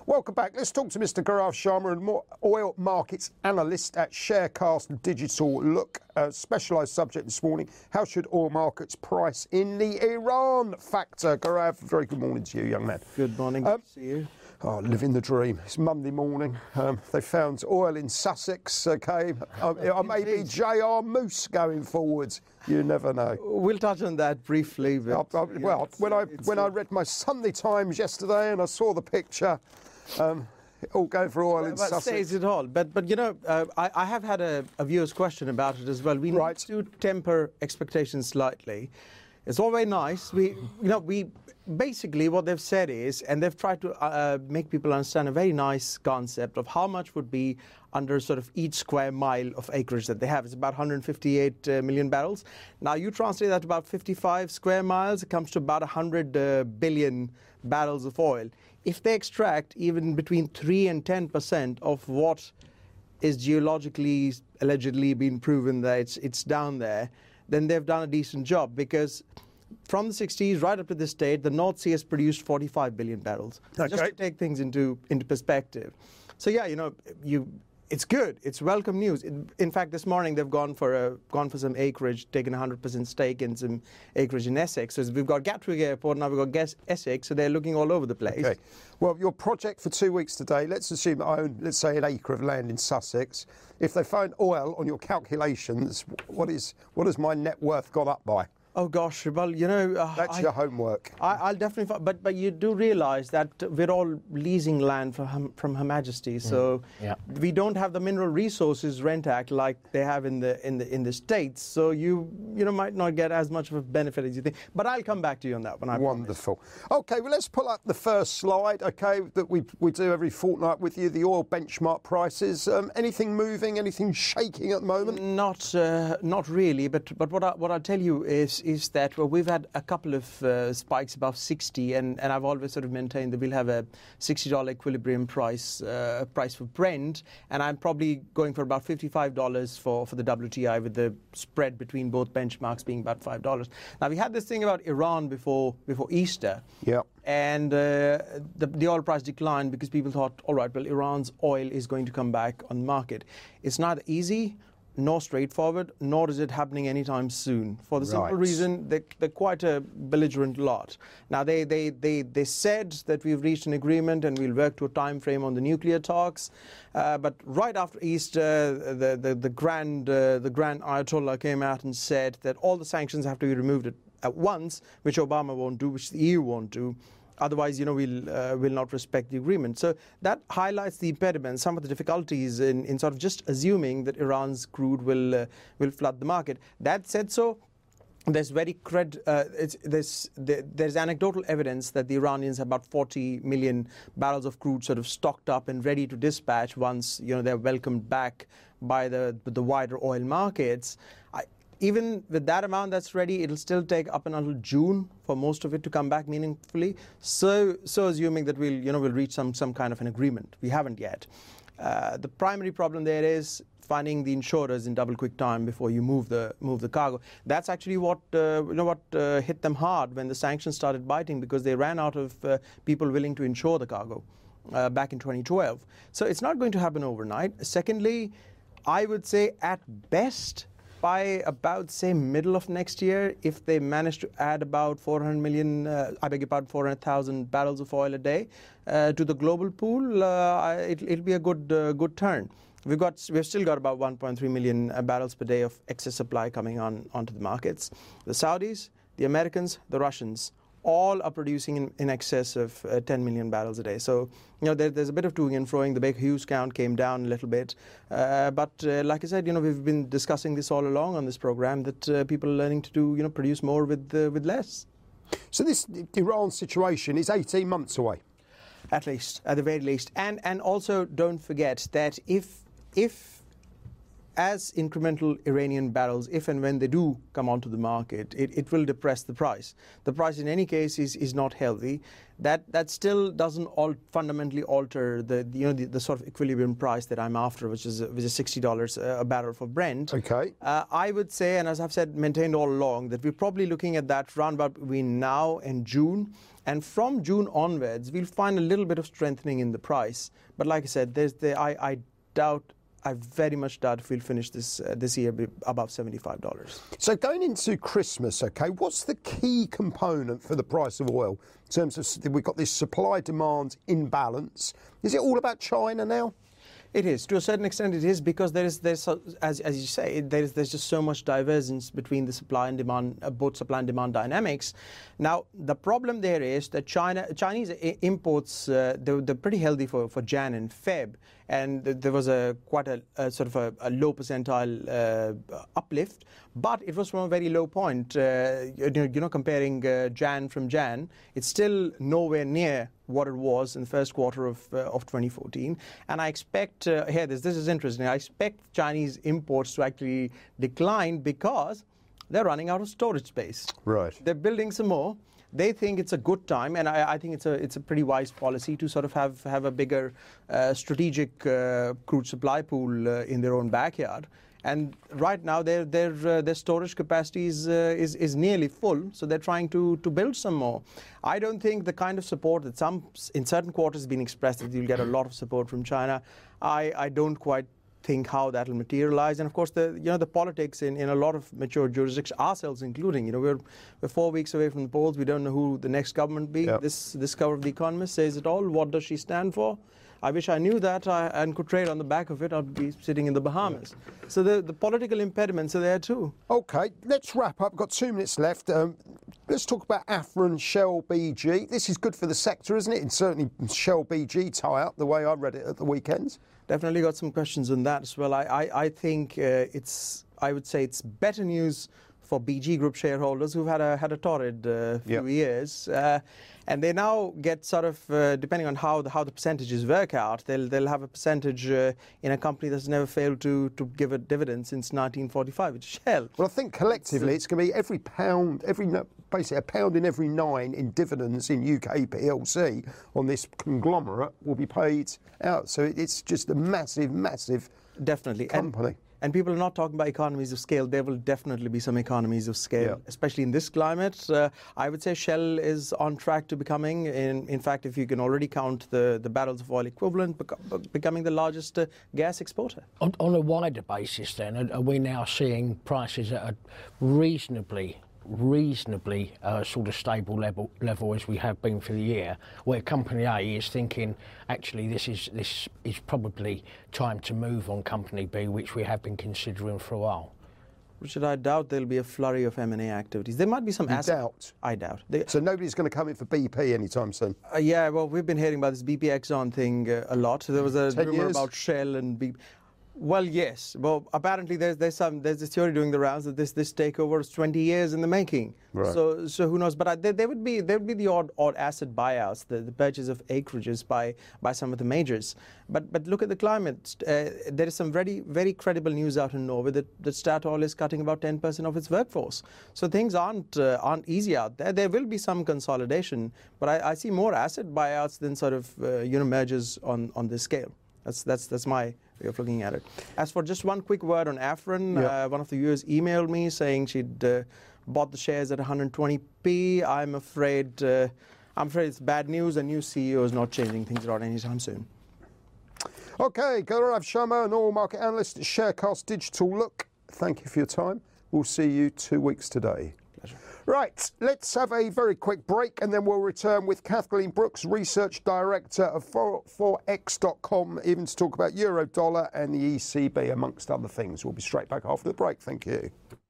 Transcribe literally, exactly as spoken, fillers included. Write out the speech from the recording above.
Welcome back. Let's talk to Mister Gaurav Sharma, and oil markets analyst at Sharecast Digital Look. A specialised subject this morning: how should oil markets price in the Iran factor? Gaurav, very good morning to you, young man. Good morning. Um, good to see you. Oh, living the dream. It's Monday morning. Um, they found oil in Sussex. Okay, I, I may be J R Moose going forwards. You never know. We'll touch on that briefly. But, I, I, well, yeah, when I when uh, I read my Sunday Times yesterday and I saw the picture, um, all going for oil in but Sussex. Says it all. But but you know, uh, I, I have had a, a viewer's question about it as well. We right. need to temper expectations slightly. It's all very nice. We you know we. Basically, what they've said is, and they've tried to uh, make people understand a very nice concept of how much would be under sort of each square mile of acreage that they have. It's about one hundred fifty-eight uh, million barrels. Now, you translate that to about fifty-five square miles, it comes to about one hundred uh, billion barrels of oil. If they extract even between three and ten percent of what is geologically allegedly been proven that it's, it's down there, then they've done a decent job, because from the sixties right up to this date, the North Sea has produced forty-five billion barrels. Okay. Just to take things into into perspective. So yeah, you know, you it's good. It's welcome news. In, in fact, this morning they've gone for a gone for some acreage, taken a one hundred percent stake in some acreage in Essex. So we've got Gatwick Airport, now we've got Guess Essex, so they're looking all over the place. Okay. Well, your project for two weeks today, let's assume I own, let's say, an acre of land in Sussex. If they find oil on your calculations, what is what has my net worth gone up by? Oh gosh, well, you know... Uh, That's I, your homework. I, I'll definitely... But but you do realise that we're all leasing land from, from Her Majesty, so mm, yeah. we don't have the Mineral Resources Rent Act like they have in the in the in the States, so you you know might not get as much of a benefit as you think. But I'll come back to you on that one. I Wonderful. Promise. Okay, well, let's pull up the first slide, okay, that we we do every fortnight with you, the oil benchmark prices. Um, anything moving, anything shaking at the moment? Not uh, not really, but but what I, what I'll tell you is is that well, we've had a couple of uh, spikes above sixty, and, and I've always sort of maintained that we'll have a sixty dollar equilibrium price uh, price for Brent, and I'm probably going for about fifty-five dollars for, for the W T I, with the spread between both benchmarks being about five dollars. Now, we had this thing about Iran before before Easter. Yeah. And uh, the, the oil price declined because people thought, all right, well, Iran's oil is going to come back on the market. It's neither easy nor straightforward, nor is it happening anytime soon. For the simple right. reason that they're quite a belligerent lot. Now, they, they, they, they said that we've reached an agreement and we'll work to a time frame on the nuclear talks. Uh, but right after Easter, the, the, the, grand, uh, the grand Ayatollah came out and said that all the sanctions have to be removed at, at once, which Obama won't do, which the E U won't do. Otherwise, you know, we'll uh, will not respect the agreement. So that highlights the impediment, some of the difficulties in, in sort of just assuming that Iran's crude will uh, will flood the market. That said, so there's very cred. Uh, it's, there's there, there's anecdotal evidence that the Iranians have about forty million barrels of crude sort of stocked up and ready to dispatch once you know they're welcomed back by the the wider oil markets. I, Even with that amount that's ready, it'll still take up until June for most of it to come back meaningfully. So, so assuming that we'll, you know, we'll reach some some kind of an agreement, we haven't yet. Uh, the primary problem there is finding the insurers in double quick time before you move the move the cargo. That's actually what uh, you know what uh, hit them hard when the sanctions started biting, because they ran out of uh, people willing to insure the cargo uh, back in twenty twelve. So it's not going to happen overnight. Secondly, I would say at best, by about, say, middle of next year, if they manage to add about four hundred million, uh, I beg your pardon, four hundred thousand barrels of oil a day uh, to the global pool, uh, it, it'll be a good uh, good turn. We've got, we've still got about one point three million barrels per day of excess supply coming on onto the markets. The Saudis, the Americans, the Russians, all are producing in, in excess of uh, ten million barrels a day. So, you know, there, there's a bit of toing and froing. The Baker Hughes count came down a little bit. Uh, but uh, like I said, you know, we've been discussing this all along on this program, that uh, people are learning to do, you know, produce more with uh, with less. So this Iran situation is eighteen months away. At least, at the very least. And and also don't forget that if if as incremental Iranian barrels, if and when they do come onto the market, it, it will depress the price. The price in any case is, is not healthy. That that still doesn't all fundamentally alter the, the you know the, the sort of equilibrium price that I'm after, which is which is sixty dollars a barrel for Brent. Okay. Uh, I would say, and as I've said, maintained all along, that we're probably looking at that round about between now and June And from June onwards, we'll find a little bit of strengthening in the price. But like I said, there's the, I, I doubt, I very much doubt if we'll finish this uh, this year above seventy-five dollars. So going into Christmas, okay, what's the key component for the price of oil in terms of, we've got this supply-demand imbalance. Is it all about China now? It is. To a certain extent it is, because there is, there's, as, as you say, there is, there's just so much divergence between the supply and demand, uh, both supply and demand dynamics. Now, the problem there is that China, Chinese I- imports, uh, they're, they're pretty healthy for, for Jan and Feb, and th- there was a quite a, a sort of a, a low percentile uh, uplift, but it was from a very low point. Uh, you, know, you know, comparing uh, Jan from Jan, it's still nowhere near what it was in the first quarter of uh, of twenty fourteen, and I expect uh, here this this is interesting. I expect Chinese imports to actually decline because they're running out of storage space. Right. They're building some more. They think it's a good time, and I, I think it's a it's a pretty wise policy to sort of have have a bigger uh, strategic uh, crude supply pool uh, in their own backyard. And right now, their their uh, their storage capacity is, uh, is is nearly full, so they're trying to to build some more. I don't think the kind of support that some in certain quarters has been expressed that you'll get a lot of support from China. I I don't quite think how that will materialize. And of course, the you know the politics in, in a lot of mature jurisdictions, ourselves including, you know, we're we're four weeks away from the polls. We don't know who the next government be. Yep. This this cover of The Economist says it all. What does she stand for? I wish I knew that I, and could trade on the back of it. I'd be sitting in the Bahamas. So the, the political impediments are there too. Okay, let's wrap up. We've got two minutes left. Um, let's talk about Afrin, Shell, B G. This is good for the sector, isn't it? And certainly Shell, B G tie-up, the way I read it at the weekend. Definitely got some questions on that as well. I, I, I think uh, it's, I would say it's better news for B G Group shareholders who've had a had a torrid uh, few Yep. years, uh, and they now get sort of uh, depending on how the how the percentages work out, they'll they'll have a percentage uh, in a company that's never failed to to give a dividend since nineteen forty-five, which is Shell. Well, I think collectively it's going to be every pound, every no- basically a pound in every nine in dividends in U K P L C on this conglomerate will be paid out. So it's just a massive, massive Definitely. company. And, and people are not talking about economies of scale. There will definitely be some economies of scale, Yeah. especially in this climate. Uh, I would say Shell is on track to becoming, in, in fact, if you can already count the, the barrels of oil equivalent, bec- becoming the largest uh, gas exporter. On, on a wider basis then, are, are we now seeing prices at a reasonably reasonably uh, sort of stable level level as we have been for the year, where Company A is thinking actually this is this is probably time to move on Company B, which we have been considering for a while? Richard, I doubt there'll be a flurry of M and A activities. There might be some You asset- doubt? I doubt. They, So nobody's going to come in for B P anytime soon. uh, yeah, well, we've been hearing about this B P Exxon thing uh, a lot. There was a Ten rumor years? about Shell and B P. Well, yes. Well, apparently there's there's some there's this theory doing the rounds that this this takeover is twenty years in the making. Right. So so who knows? But I, there, there would be there would be the odd odd asset buyouts, the, the purchase of acreages by by some of the majors. But but look at the climate. Uh, there is some very very credible news out in Norway that, that Statoil is cutting about ten percent of its workforce. So things aren't uh, aren't easy out there. There will be some consolidation, but I, I see more asset buyouts than sort of uh, you know mergers on on this scale. That's that's that's my way of looking at it. As for just one quick word on Afrin, Yeah. uh, one of the viewers emailed me saying she'd uh, bought the shares at one hundred twenty p. I'm afraid uh, I'm afraid it's bad news. A new C E O is not changing things around anytime soon. Okay, Gaurav Sharma, an oil market analyst at Sharecast Digital Look. Thank you for your time. We'll see you two weeks today. Pleasure. Right, let's have a very quick break and then we'll return with Kathleen Brooks, Research Director of four X dot com, even to talk about Eurodollar and the E C B, amongst other things. We'll be straight back after the break. Thank you.